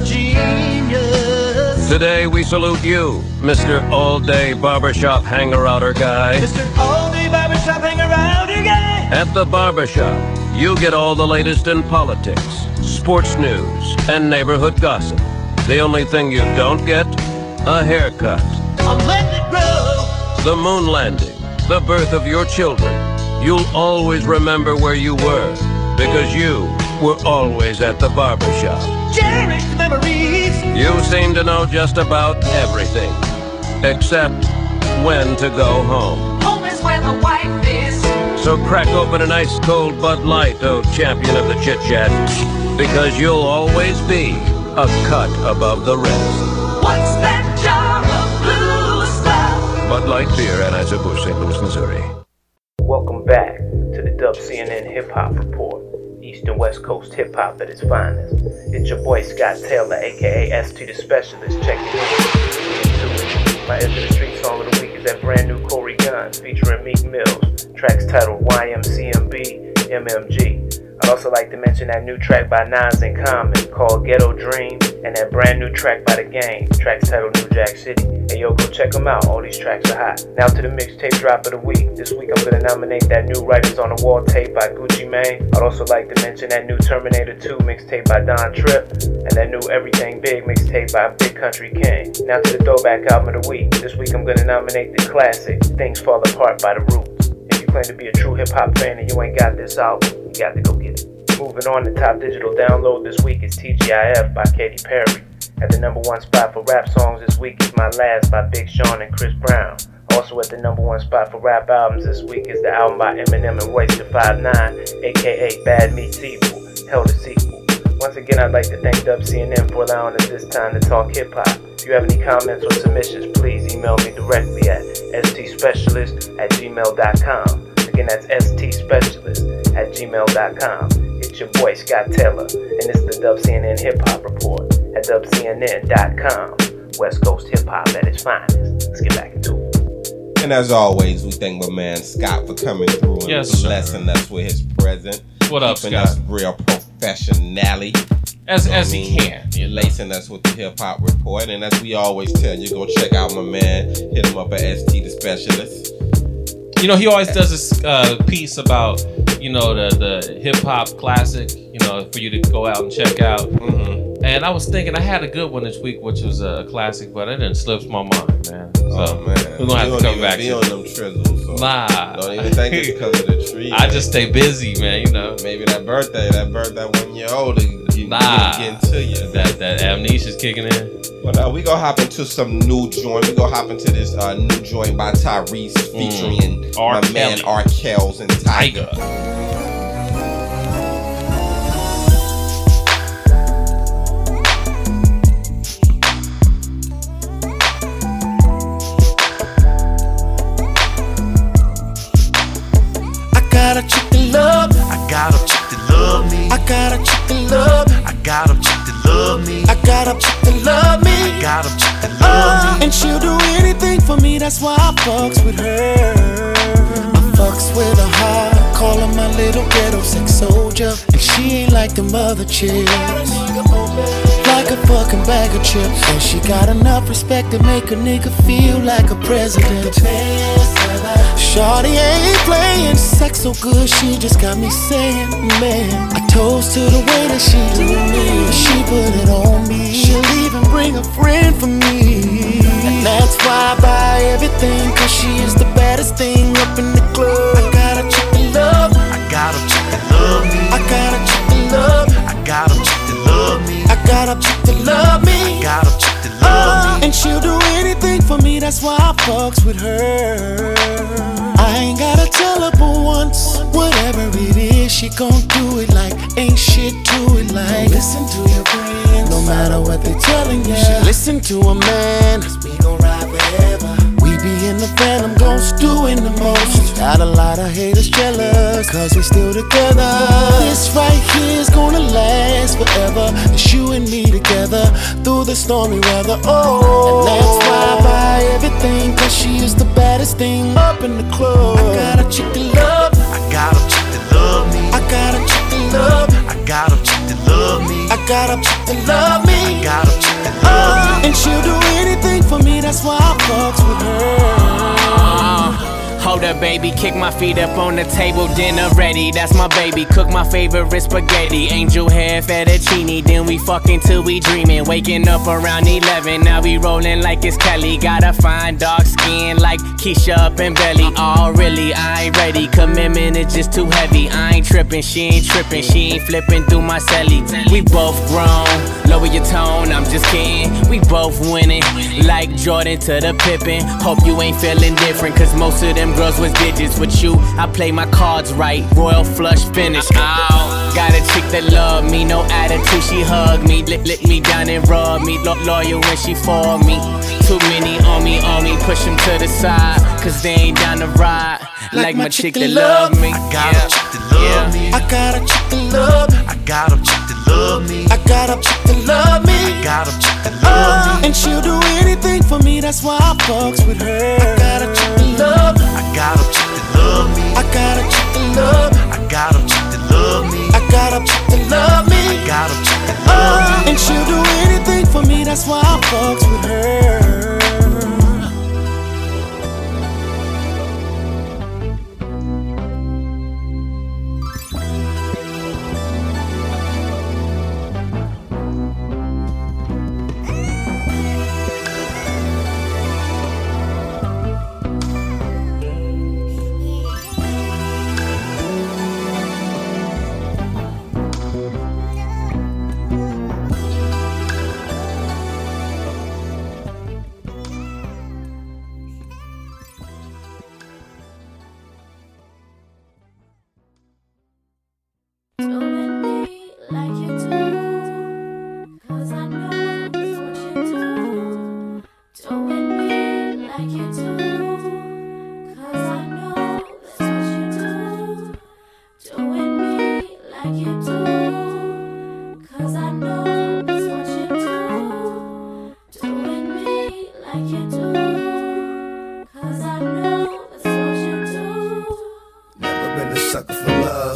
Genius. Today we salute you, Mister All-Day Barbershop Hanger-Outer Guy. Mister All-Day Barbershop Hanger-Outer Guy. At the barbershop, you get all the latest in politics, sports news, and neighborhood gossip. The only thing you don't get? A haircut. I'm letting it grow. The moon landing, the birth of your children. You'll always remember where you were, because you were always at the barbershop. Cherished memories. You seem to know just about everything, except when to go home. Home is where the wife is. So crack open an ice cold Bud Light, oh champion of the chit-chat, because you'll always be a cut above the rest. What's that jar of blue stuff? Bud Light Beer, Anheuser-Busch, Saint Louis, Missouri. Welcome back to the Dub C N N Hip Hop Report, East and West Coast hip hop at its finest. It's your boy Scott Taylor, aka S T the Specialist, checking in. My Edge of the Street song of the week is that brand new Corey Guns featuring Meek Mills. Track's titled Y M C M B M M G. I'd also like to mention that new track by Nas and Common called Ghetto Dream, and that brand new track by The Game, track's titled New Jack City. Hey yo, go check them out, all these tracks are hot. Now to the mixtape drop of the week. This week I'm gonna nominate that new Writers on the Wall tape by Gucci Mane. I'd also like to mention that new Terminator two mixtape by Don Tripp, and that new Everything Big mixtape by Big Country King. Now to the throwback album of the week. This week I'm gonna nominate the classic Things Fall Apart by The Roots. If you claim to be a true hip hop fan and you ain't got this album, you got to go get it. Moving on, the top digital download this week is T G I F by Katy Perry. At the number one spot for rap songs this week is My Last by Big Sean and Chris Brown. Also at the number one spot for rap albums this week is the album by Eminem and Royce da five nine, aka Bad Meets Evil, Hell the Sequel. Once again, I'd like to thank Dub C N N for allowing us this time to talk hip hop. If you have any comments or submissions, please email me directly at s t specialist at gmail dot com. Again, that's s t specialist at gmail dot com. It's your boy Scott Taylor, and this is the Dub C N N Hip Hop Report at dub c n n dot com. West Coast hip hop at its finest. Let's get back into it. And as always, we thank my man Scott for coming through and Yes, sir. blessing us with his presence. What up, Keeping Scott? us real professionally. As You know as what I he mean? can. You're lacing us with the hip hop report, and as we always tell you, go check out my man. Hit him up at S T the Specialist. You know, he always does this uh, piece about, you know, the, the hip hop classic, you know, for you to go out and check out. Mm-hmm. And I was thinking I had a good one this week, which was a classic, but it didn't slips my mind, man. So Oh man, we're gonna have You to don't come even back be to on it. them trizzles. So Nah. don't even think it's because of the tree. I man. just stay busy, man. You know. Maybe that birthday, that birthday one year old, you, Nah. getting to you. That that amnesia's kicking in. Well, now we gonna hop into some new joint. We gonna hop into this uh, new joint by Tyrese featuring Mm. R. my Kelly. man R. Kells and Tiger. I got a chick that love. I got a chick that love me. I got a chick that love. I got a chick that love me. I got a chick that love me. I got a chick that love me. And she'll do anything for me, that's why I fucks with her. I fucks with her heart, call her my little ghetto sex soldier. And she ain't like them other chicks, like a fucking bag of chips. And she got enough respect to make a nigga feel like a president. Shawty ain't playing sex so good, she just got me saying, man, I toast to the way that she do me. She put it on me, she'll even bring a friend for me. And that's why I buy everything, cause she is the baddest thing up in the club. I got a chick that love. I got a chick that love me. I got a chick that love. I got a chick that love me. I got a chick that love me. I got a chick that love me. And she'll do anything for me, that's why I fucks with her. I ain't gotta tell her but once. Whatever it is, she gon' do it like ain't shit to it like. Listen to your friends, no matter what they telling you. Listen to a man, cause we gon' ride forever. We be in the phantom, gon' stew in the most. Got a lot of haters jealous, cause we still together. This right here is gonna last forever. It's you and me together through the stormy weather. Oh, and that's why I buy everything, cause she is the baddest thing up in the club. I got a chick that love. I got a chick that love me. I got a chick that love. I got a chick that love me. I got a chick that love me. I got a chick that love me. And she'll do anything for me, that's why I fucks with her. Hold up, baby, kick my feet up on the table, dinner ready. That's my baby, cook my favorite spaghetti. Angel hair, fettuccine, then we fucking till we dreaming. Waking up around eleven, now we rolling like it's Kelly. Got a fine dark skin like Keisha up in belly. Oh, really, I ain't ready, commitment is just too heavy. I ain't tripping, she ain't tripping, she ain't flipping through my celly. We both grown, lower your tone, I'm just kidding. We both winning, like Jordan to the Pippen. Hope you ain't feeling different, cause most of them girls was digits. With you, I play my cards right, royal flush finish. Ow. Got a chick that love me, no attitude, she hug me, lick, lick me down and rub me, lo- loyal when she for me. Too many on me, on me, push them to the side, cause they ain't down to ride. Like, like my, my chick, chick that love me. I got yeah. a chick that love yeah. me. I got a chick that love. I got a chick that love me. I got a chick that love me. I got a chick that love me. And she'll do anything for me, that's why I fucks with her. I got a chick that love. I got a chick that love me. I got a chick that love. I got a chick that love me. I got a chick that love me. I got a chick that love me. And she'll do anything for me, that's why I fucks with her.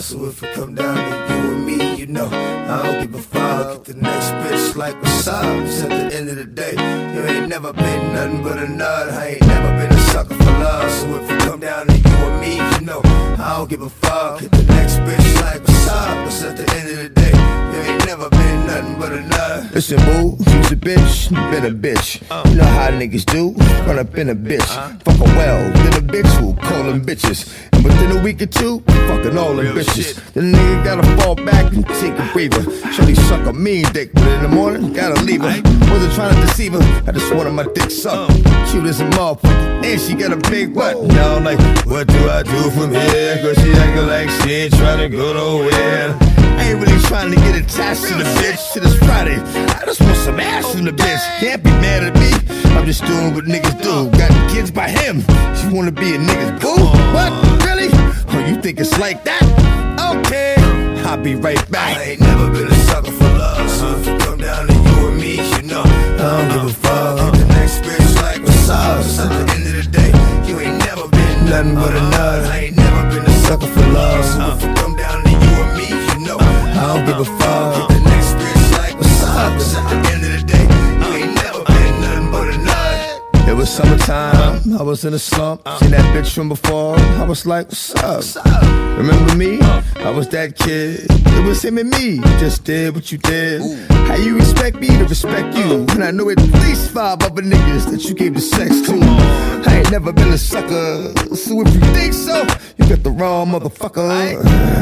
love. So if it come down to you and me, you know I don't give a fuck. Get the next bitch like what's up. Cause at the end of the day, you ain't never been nothing but a nut. I ain't never been a sucker for love. So if it come down to you and me, you know I don't give a fuck. Get the next bitch like what's up. Cause at the end of the day, you ain't never been nothing but a nut. Listen, boo, you's a bitch, been a bitch. You know how niggas do, run up in a bitch. Fuck a well, then a bitch who call them bitches. And within a week or two, fucking all them bitches. Then the nigga gotta fall back and take a breather. Shorty suck a mean dick, but in the morning, gotta leave her. Wasn't trying to deceive her, I just wanted my dick sucked. Cute as a motherfucker, and she got a big butt. Now I'm like, what do I do from here? Cause she acting like she ain't trying to go nowhere. I ain't really trying to get attached to the bitch. Shit is Friday, I just want some ass from the bitch. Can't be mad at me, I'm just doing what niggas do. Got kids by him, she wanna be a nigga's boo. What, really? Oh, you think it's like that? Okay, I'll be right back. I ain't never been a sucker for love. So if it come down to you and me, you know I don't give a fuck. Get the next bitch like what's up. Cause at the end of the day, you ain't never been nothing but a nut. I ain't never been a sucker for love. So if it come down to you and me, you know I don't give a fuck. Get the next bitch like what's up. Cause at the end of the day, you ain't never been nothing but a nut. It was summertime, I was in a slump. Seen that bitch from before, I was like, what's up? Remember me? I was that kid. It was him and me, you just did what you did. How you expect me to respect you when I know at least five other niggas that you gave the sex to? I ain't never been a sucker, so if you think so, you got the wrong motherfucker.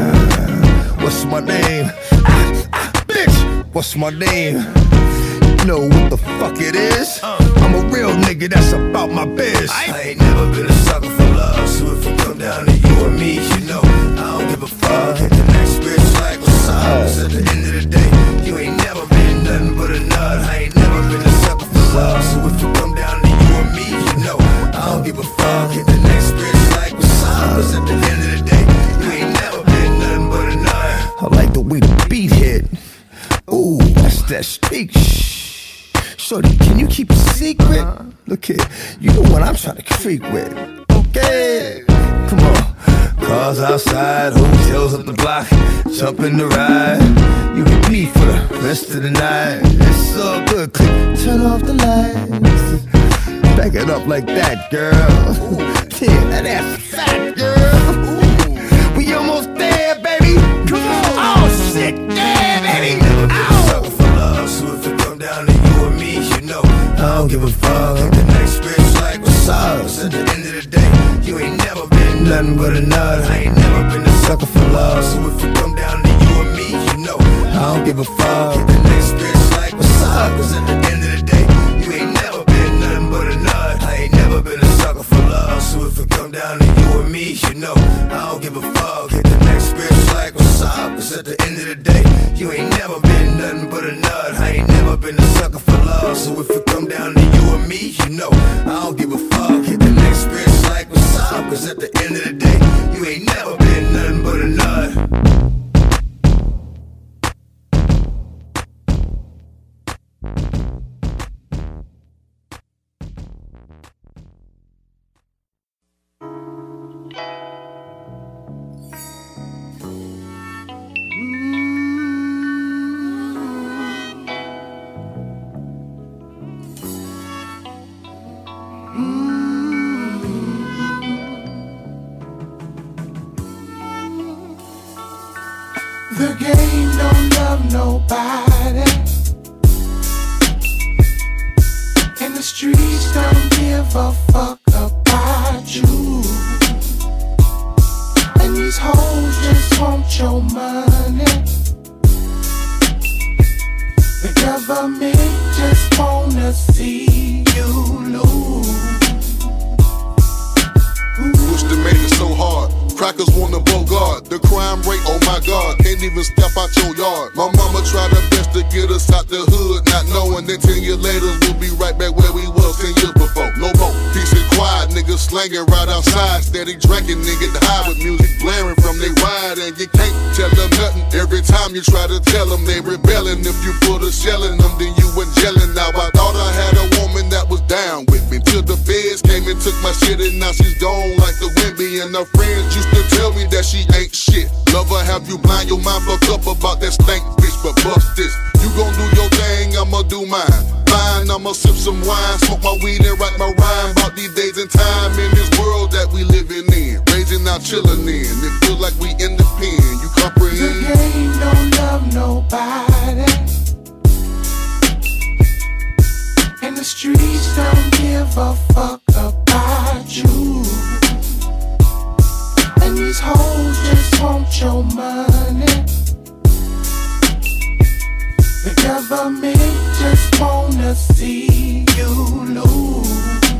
What's my name? Ah, ah, bitch, what's my name? You know what the fuck it is? I'm a real nigga that's about my biz. I ain't never been a sucker for love. So if it come down to you and me, you know I don't give a fuck. Hit the next bitch like what's up. Cause at the end of the day, you ain't never been nothing but a nut. I ain't never been a sucker for love. So if it come down to you and me, you know I don't give a fuck. Hit the next bitch like what's up. Cause at the end of the day, you ain't never been nothing but a nut. I like the way the beat hit. Ooh, that's that streak. Shorty, can you keep a secret? Look here, you the one I'm trying to freak with. Okay, come on. Cars outside, hotels up the block, jump in the ride. You hit me for the rest of the night. It's all good, click, turn off the lights. Back it up like that, girl. Yeah, that ass is fat, girl. We almost there, baby. Come on. Oh shit, yeah, baby. Never been a sucker for love, so if it come down to you and me, you know I don't give a fuck. The next bitch like what's up. At the end of the day, you ain't never been nothing but a nut. I ain't never been a sucker for love, so if it come down to you and me, you know I don't give a fuck. The next bitch like what's up. Cause at the end of the day, you ain't never been nothing but a nut. I ain't never been a sucker for love, so if it come down to you and me, you know I don't give a fuck. Hit the next bitch like what's up. Cause at the end of the day, you ain't never been nothing but a nut. I ain't never been a sucker for love, so if it come down to you and me, you know I don't give a fuck. Hit the next bitch like what's up. Cause at the end of the day, you ain't never been nothing but a nut. The game don't love nobody, and the streets don't give a fuck about you. And these hoes just want your money. The government just wanna see you lose. What's the make it so hard? Crackers wanna bogart. The crime rate, oh my god, can't even step out your yard. My mama tried her best to get us out the hood, not knowing that ten years later we'll be right back where we was ten years before. No more peace and quiet, niggas slanging right outside, steady drinking, nigga high with music blaring from they ride, and you can't tell them nothing. Every time you try to tell them, they rebelling. If you put a shell in them, then you went gelling. Now I thought I had a woman that was down with me, till the feds came and took my shit, and now she's gone like the wind be. And her friends used to tell tell me that she ain't shit. Love her, have you blind, your mind fucked up about that stank bitch. But bust this, you gon' do your thing, I'ma do mine. Fine, I'ma sip some wine, smoke my weed and write my rhyme about these days and time in this world that we living in. Raising out, chillin' in, it feel like we in the pen, you comprehend? The game don't love nobody, and the streets don't give a fuck about you. And these hoes just want your money. The government just wanna see you lose.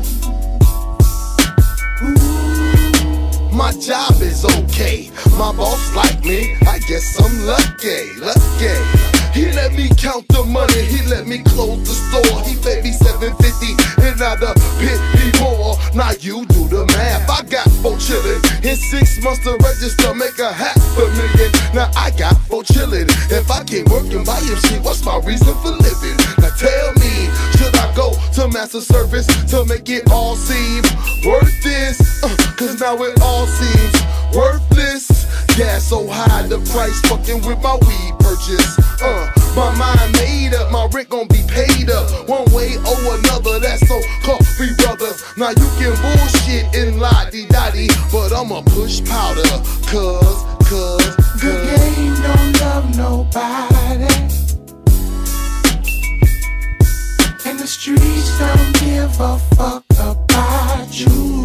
Ooh. My job is okay, my boss like me, I guess I'm lucky, lucky. He let me count the money, he let me close the store. He paid me seven fifty and I the pity more. Now you do the math, I got four chillin'. In six months to register, make a half a million. Now I got four chillin'. If I can't work and buy M C, what's my reason for living? Now tell me, should I go to master service to make it all seem worth this? Uh, Cause now it all seems worthless. Gas so high, the price fucking with my weed purchase. Uh, my mind made up, my rent gon' be paid up. One way or another, that's so coffee brothers. Now you can bullshit and la-di-da-di, but I'ma push powder, cause, cause, cause. The game don't love nobody, and the streets don't give a fuck about you.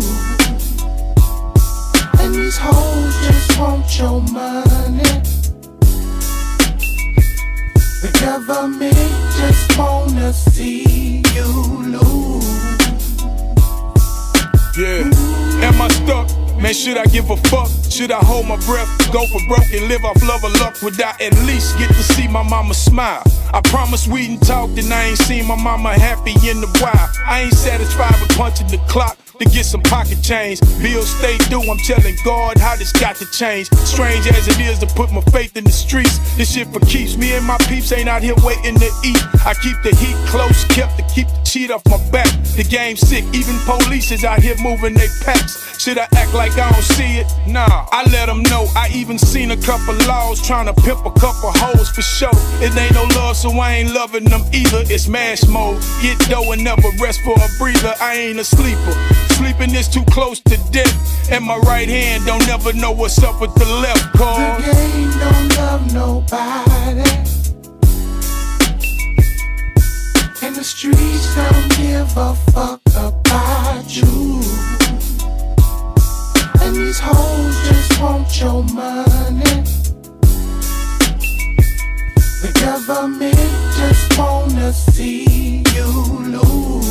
And these hoes just want your money. The government just wanna see you lose. Yeah, am I stuck? Man, should I give a fuck? Should I hold my breath, go for broke and live off love or luck without at least get to see my mama smile? I promise we didn't talk and I ain't seen my mama happy in the while. I ain't satisfied with punching the clock to get some pocket change. Bills stay due, I'm telling God how this got to change. Strange as it is to put my faith in the streets, this shit for keeps. Me and my peeps ain't out here waiting to eat. I keep the heat close, kept to keep the cheat off my back. The game's sick, even police is out here moving they packs. Should I act like I don't see it? Nah, I let them know. I even seen a couple laws trying to pimp a couple hoes for sure. It ain't no love, so I ain't loving them either. It's mash mode, get dough and never rest for a breather. I ain't a sleeper, sleeping is too close to death. And my right hand don't never know what's up with the left, cause the game don't love nobody, and the streets don't give a fuck about you. And these hoes just want your money. The government just wanna see you lose.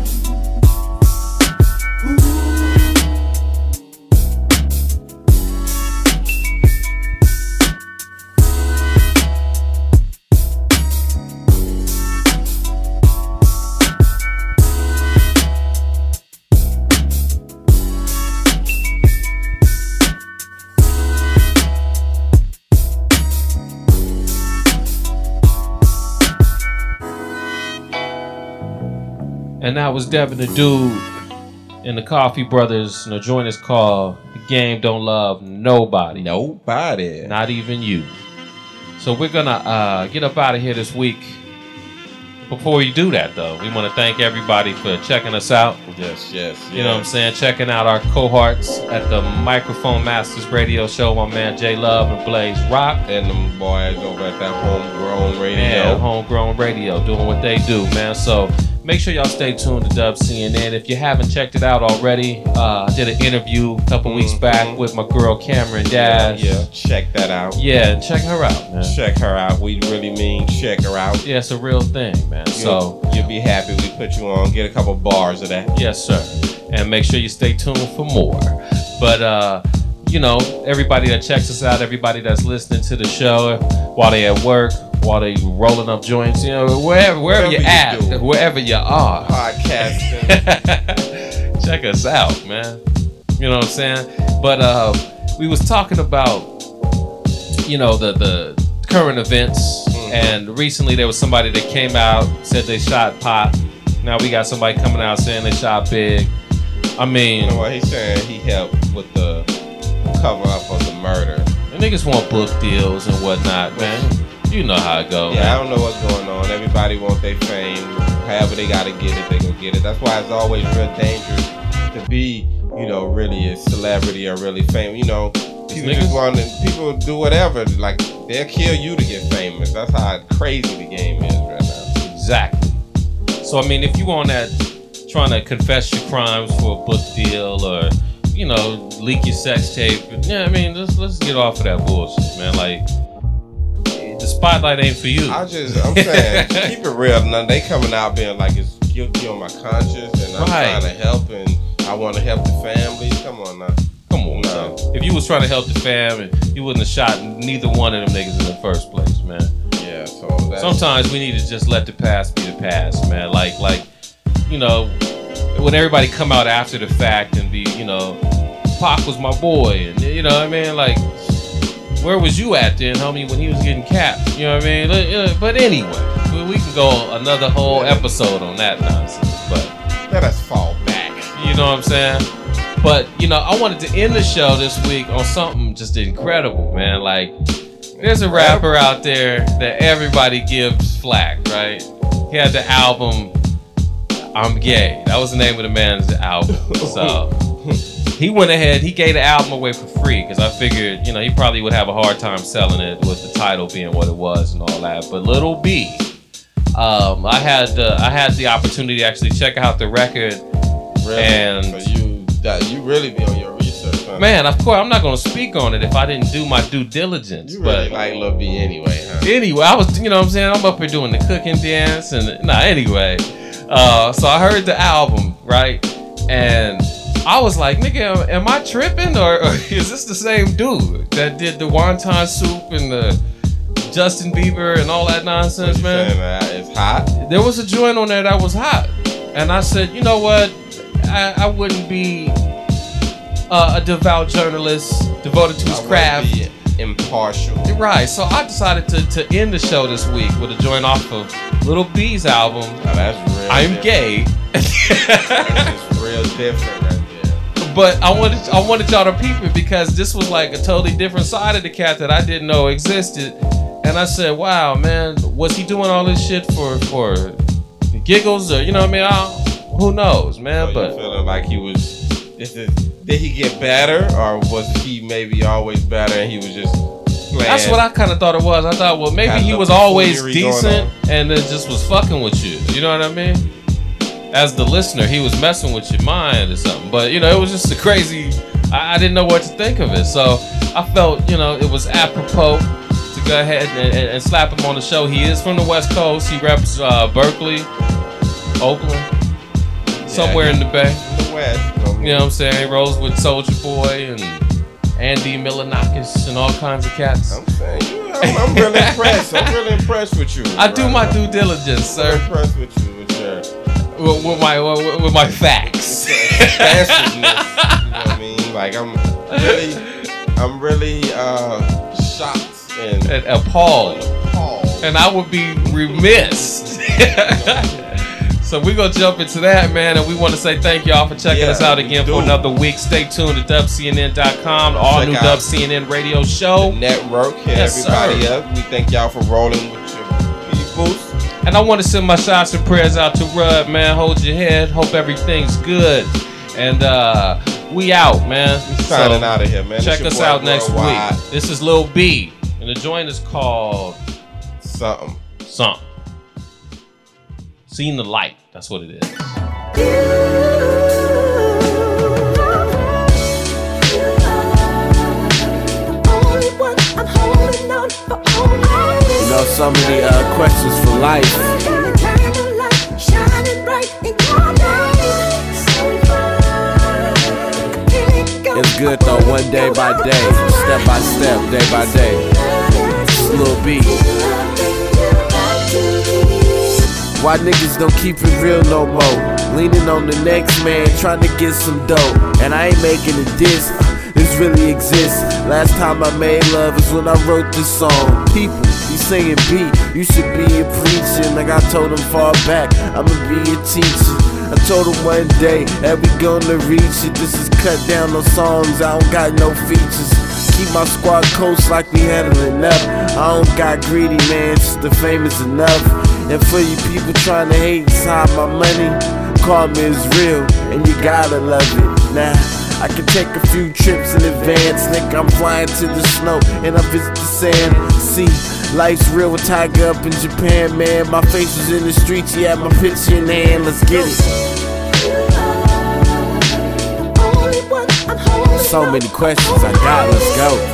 And that was Devin the Dude and the Coffee Brothers. And the joint is called The Game Don't Love Nobody. Nobody. Not even you. So we're going to uh, get up out of here this week. Before we do that, though, we want to thank everybody for checking us out. Yes, yes, yes. You know what I'm saying? Checking out our cohorts at the Microphone Masters radio show. My man J Love and Blaze Rock. And them boys over at that Homegrown Radio. Yeah, Homegrown Radio, doing what they do, man. So make sure y'all stay tuned to Dub C N N. If you haven't checked it out already, uh, I did an interview a couple mm-hmm. weeks back with my girl Cameron Dash. Yeah, yeah, check that out. Yeah, check her out, man. Check her out. We really mean check her out. Yeah, it's a real thing, man. You'll, so you'll be happy we put you on. Get a couple bars of that. Yes, sir. And make sure you stay tuned for more. But uh, you know, everybody that checks us out, everybody that's listening to the show while they at work, while they rolling up joints, you know, wherever wherever, wherever you at, you wherever you are. Podcasting. Check us out, man. You know what I'm saying? But uh, we was talking about, you know, the, the current events. Mm-hmm. And recently there was somebody that came out, said they shot Pop. Now we got somebody coming out saying they shot Big. I mean, you know what he's saying? He helped with the cover up for the murder. The niggas want book deals and whatnot, man. You know how it goes. Yeah, man. I don't know what's going on. Everybody want their fame. However they gotta get it, they gonna get it. That's why it's always real dangerous to be, you know, really a celebrity or really famous. You know, people just want to, people do whatever. Like, they'll kill you to get famous. That's how crazy the game is right now. Exactly. So, I mean, if you on that trying to confess your crimes for a book deal or, you know, leak your sex tape, yeah, I mean, let's, let's get off of that bullshit, man. Like, the spotlight ain't for you. I just, I'm saying, keep it real. Now, they coming out being like it's guilty on my conscience and I'm Right. trying to help and I want to help the families. Come on now. Come on, man. If you was trying to help the fam, you wouldn't have shot neither one of them niggas in the first place, man. Yeah, so that's... Sometimes we need to just let the past be the past, man. Like, like, you know, when everybody come out after the fact and be, you know, Pac was my boy, and you know what I mean? Like, where was you at then, homie, when he was getting capped? You know what I mean? But anyway, we can go another whole episode on that nonsense. But let us fall back. You know what I'm saying? But, you know, I wanted to end the show this week on something just incredible, man. Like, there's a rapper out there that everybody gives flack, right? He had the album I'm Gay. That was the name of the man's album. So he went ahead, he gave the album away for free because I figured, you know, he probably would have a hard time selling it with the title being what it was and all that. But Lil B, um, I had the, I had the opportunity to actually check out the record. Really? And so you, that, you really be on your research, huh? Man, of course, I'm not going to speak on it if I didn't do my due diligence. You really but like Lil B anyway, huh? Anyway, I was, you know what I'm saying? I'm up here doing the cooking dance and, nah, anyway. Uh, so I heard the album, right? And I was like, nigga, am I tripping? Or, or is this the same dude that did the wonton soup and the Justin Bieber and all that nonsense, You man? saying that it's hot? There was a joint on there that was hot. And I said, you know what? I, I wouldn't be uh, a devout journalist devoted to his I craft. wouldn't be impartial. Right, so I decided to, to end the show this week with a joint off of Lil B's album. Now that's real I'm different. Gay. It's real different right there. But I wanted I wanted y'all to peep it because this was like a totally different side of the cat that I didn't know existed. And I said, wow, man, was he doing all this shit for for the giggles or, you know what I mean? I don't, who knows, man? So but you feeling like he was, is it, did he get better or was he maybe always better and he was just playing? That's what I kind of thought it was. I thought, well, maybe Had he no was always buffoonery going decent and then just was fucking with you. You know what I mean? As the listener, he was messing with your mind or something. But, you know, it was just a crazy, I, I didn't know what to think of it. So I felt, you know, it was apropos to go ahead and, and, and slap him on the show. He is from the West Coast. He reps uh, Berkeley, Oakland, somewhere in the Bay. In the West. You know what I'm saying? He rolls with Soulja Boy and Andy Milonakis and all kinds of cats. I'm saying, you, I'm, I'm really impressed. I'm really impressed with you. I do right my now. due diligence, sir. I'm impressed with you, with your with, with my with, with my facts. expansiveness. You know what I mean? Like I'm really, I'm really uh, shocked and, and appalled. appalled. And I would be remiss. So we're going to jump into that, man. And we want to say thank y'all for checking Yeah, us out we again do. for another week. Stay tuned to dub C N N dot com, the all Check new out Dub C N N radio show. Network, hit Yes, everybody sir. up. We thank y'all for rolling with your peoples. And I want to send my shots and prayers out to Rud, man. Hold your head. Hope everything's good. And uh, we out, man. We signing out of here, man. Check It's us your boy out next Worldwide. week. This is Lil B. And the joint is called Something. Something. Seen the light. That's what it is. You know, so many uh, questions for life. It's good though, one day by day, step by step, day by day. It's Lil B. Why niggas don't keep it real no more? Leaning on the next man, trying to get some dough. And I ain't making a diss, this really exists. Last time I made love is when I wrote this song. People be saying B, you should be a preacher. Like I told them far back, I'ma be a teacher. I told him one day that we gonna reach it. This is cut down on songs, I don't got no features. Keep my squad close like we handling up. I don't got greedy, man, just the fame is enough. And for you people trying to hate inside my money, karma is real, and you gotta love it. Nah, I can take a few trips in advance, nigga, I'm flying to the snow, and I visit the sand. See, life's real with Tiger up in Japan, man. My face was in the streets, he had my picture in the hand, let's get it. So many questions I got, let's go.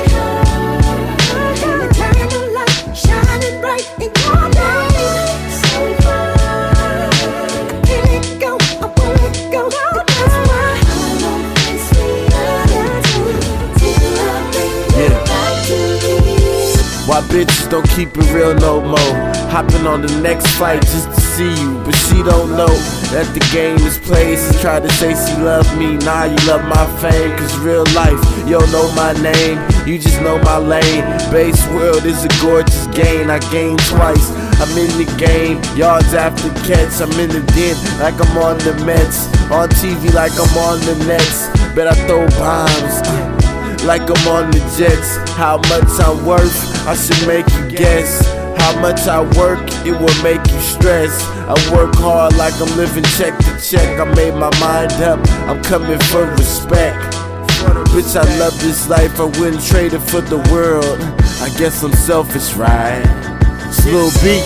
Why bitches don't keep it real no more? Hopping on the next flight just to see you, but she don't know that the game is played. She tried to say she loved me, nah, you love my fame. Cause real life, you don't know my name, you just know my lane. Base world is a gorgeous game, I gain twice. I'm in the game, yards after catch. I'm in the den like I'm on the Mets, on T V like I'm on the Nets. Bet I throw bombs like I'm on the Jets. How much I'm worth, I should make you guess. How much I work, it will make you stress. I work hard like I'm living check to check. I made my mind up, I'm coming for respect. Bitch, I love this life, I wouldn't trade it for the world. I guess I'm selfish, right? It's Lil B.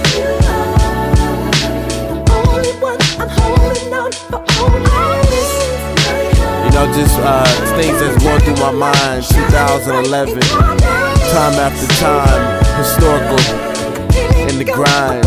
You know, just uh, things that's going through my mind. twenty eleven, time after time, historical in the grind.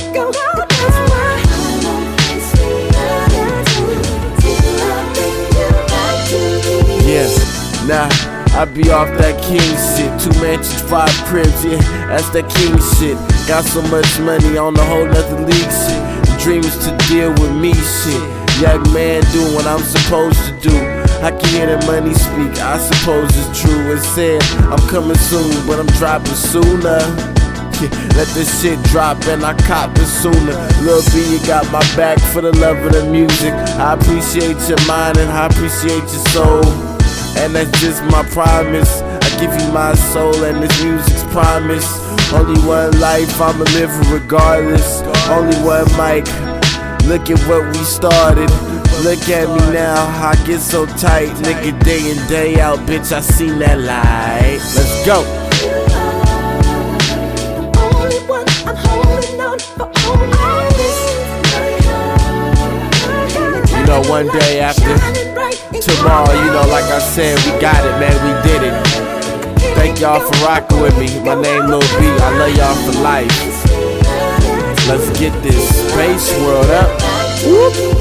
Yeah, nah, I be off that king shit. Two mansions, five cribs, yeah, that's that king shit. Got so much money on the whole nother league shit. The dream is to deal with me shit. Young man doing what I'm supposed to do. I can hear the money speak, I suppose it's true. It said I'm coming soon, but I'm dropping sooner. Yeah, let this shit drop and I cop it sooner. Lil B, you got my back for the love of the music. I appreciate your mind and I appreciate your soul, and that's just my promise. I give you my soul and this music's promise. Only one life, I'ma live regardless. Only one mic, look at what we started. Look at me now, I get so tight. Nigga, day in, day out, bitch, I seen that light. Let's go. You know, one day after tomorrow, you know, like I said, we got it, man, we did it. Thank y'all for rocking with me. My name Lil B, I love y'all for life. Let's get this space world up. Whoop.